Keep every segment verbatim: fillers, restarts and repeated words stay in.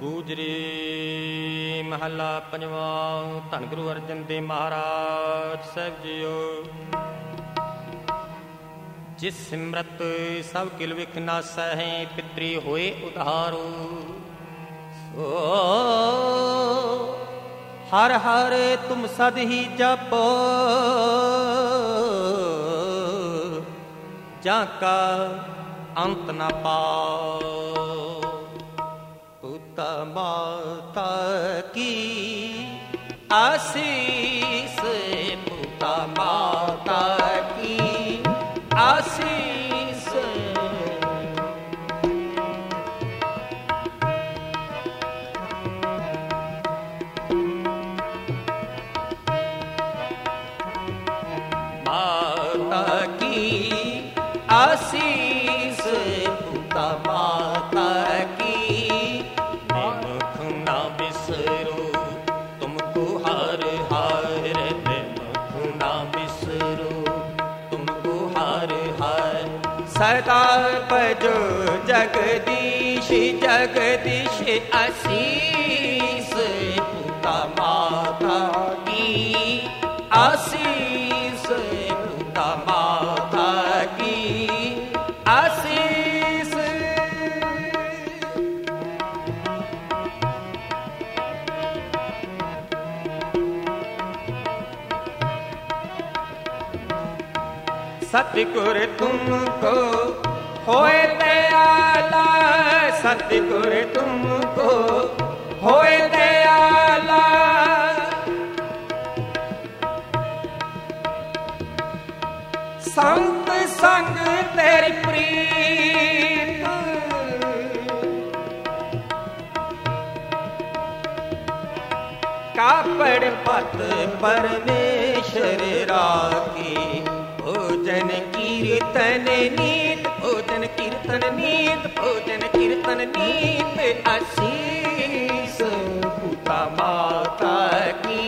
ਗੂਜਰੀ ਮਹੱਲਾ ਪੰਜਵਾਂ। ਧੰਨ ਗੁਰੂ ਅਰਜਨ ਦੇਵ ਮਹਾਰਾਜ ਸਾਹਿਬ ਜੀਓ। ਜਿਸ ਸਿਮਰਤ ਸਭ ਕਿਲ ਵਿਖ ਨਾਸੈ ਹੈ, ਪਿਤਰੀ ਹੋਏ ਉਧਾਰੋ। ਸੋ ਹਰ ਹਰ ਤੁਮ ਸਦ ਹੀ ਜਪੋ, ਜਾਂ ਕਾ ਅੰਤ ਨਾ ਪਾਓ। पुता माता की आशीष, पुता माता की आशीष। माता की आशीष, पुता माता की सदा भजो जगदीश जगदीश आशीष, पुता माता की आशीष, पुता माता की आशीष। सतगुर तुमको होए दयाला, सतगुर तुमको होए दयाला। संत संग तेरी प्रीत, कापड़ पत परमेश्वर राखी। भोजन कीर्तन नीत, भोजन कीर्तन नीत, भोजन कीर्तन नीत आशीष, पुता माता की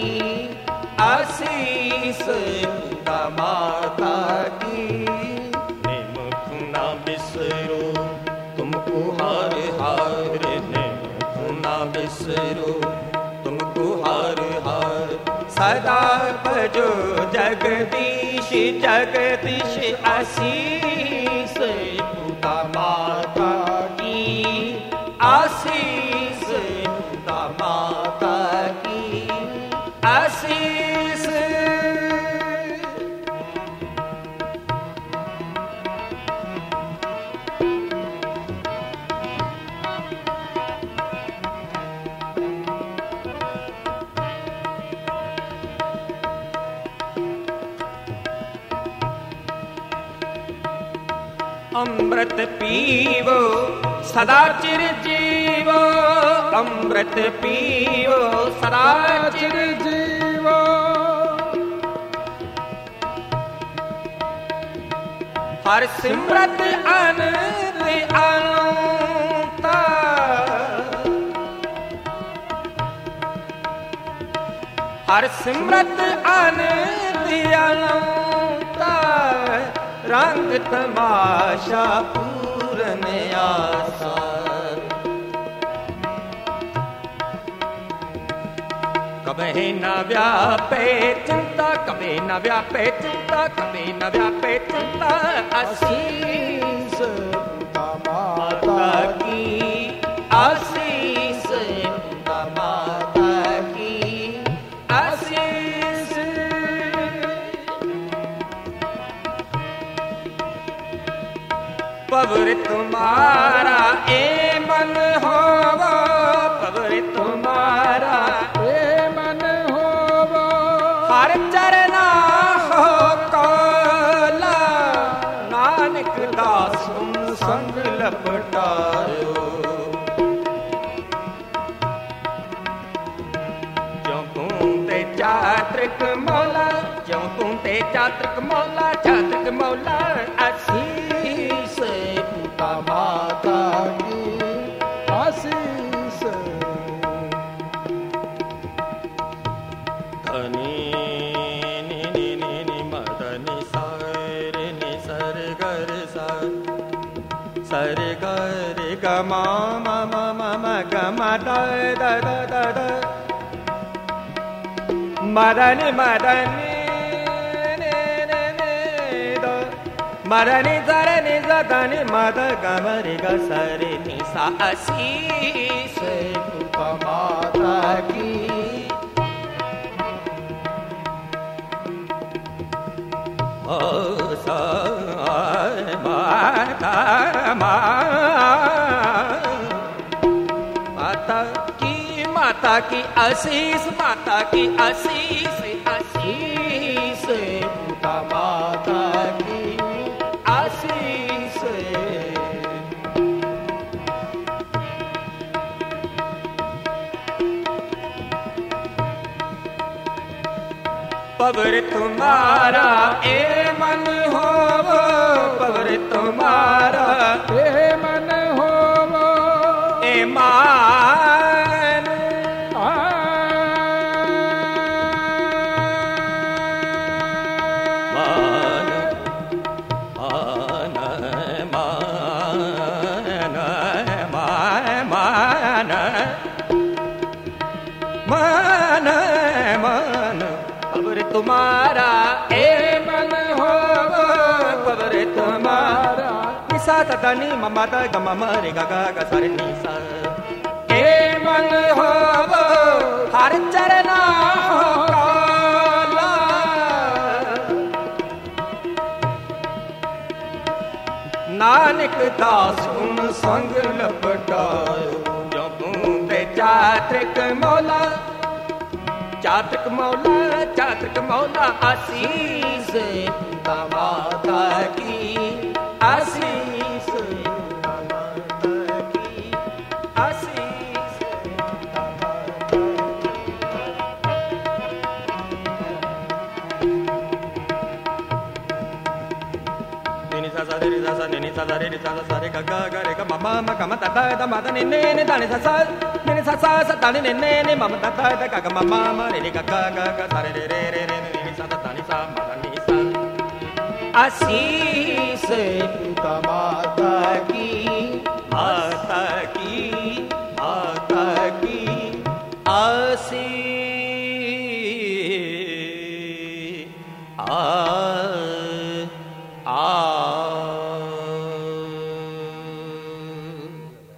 आशीष, पुता माता की। निमुख ना बिसरो तुमको हार हार, निमुख ना बिसरो तुमको हार हार। सदा भजो जगदीश जगदीश आशीष, पुता माता की आशीष, पुता माता की आशीष। अमृत पीवो सदा चिर जीवो, अमृत पीवो सदा चिर जीवो। हर सिमरत अनंत अनंत, हर सिमरत अनंत अनंत। रंग तमाशा पूरन आसा, कभी न व्यापे चिंता, कभी न व्यापे चिंता, कभी न व्यापे चिंता आशीष, पुता माता की आशीष, पुता माता की आशीष। पवर तुम्हारा ए मन होवो, पवर तुम्हारा ए मन होवो। हर चरना हो कोला, नानक दास संग लपटायो। जो तूते चात्रिक मौला, जो तूते चात्रिक मौला, चात्रिक मौला आशीष, पुता माता की आशीष। धनी नि नि नि नि मदनि सारे नि सर गर सा, सर गर ग ma ma ma ma ma ga ma da da da da da ma da ni ma da ni ni ni ni da ma da ni za re ni za da ni ma da ga ma re ga sa re ni sa आशीष पुता माता की ओ सा माता माता की माता की आशीष माता की आशीष आशीष पुता माता की आशीष पवर तुम्हारा ए मन हो पवर तुम्हारा ए मन हो ए मान मान मान मान मान मान मान पवर तुम्हारा ए मन हो पवर तुम्हारा निसा तनी ममा द ग म रे ग ग ग सा रे नि सा ए मन हो हर चरना काला नानक दास उन संग लपटायो जो बूंदे चात्रिक मौला चातक मौला चातक मौला आशीष पुता माता की आशीष पुता माता की आशीष नि सा सा रे सा सा नि सा सा रे सा सा रे ग ग ग रे ग म म म ग म ता ता द म द नि नि नि दा नि सा सा नि सा सा सा दा नि नि नि नि म म ता ता द ग ग म म म रे रे ग ग ग ग सा रे रे रे रे रे नि सा ता नि सा म द नि सा आशीष पुता माता की माता की माता की आशीष आ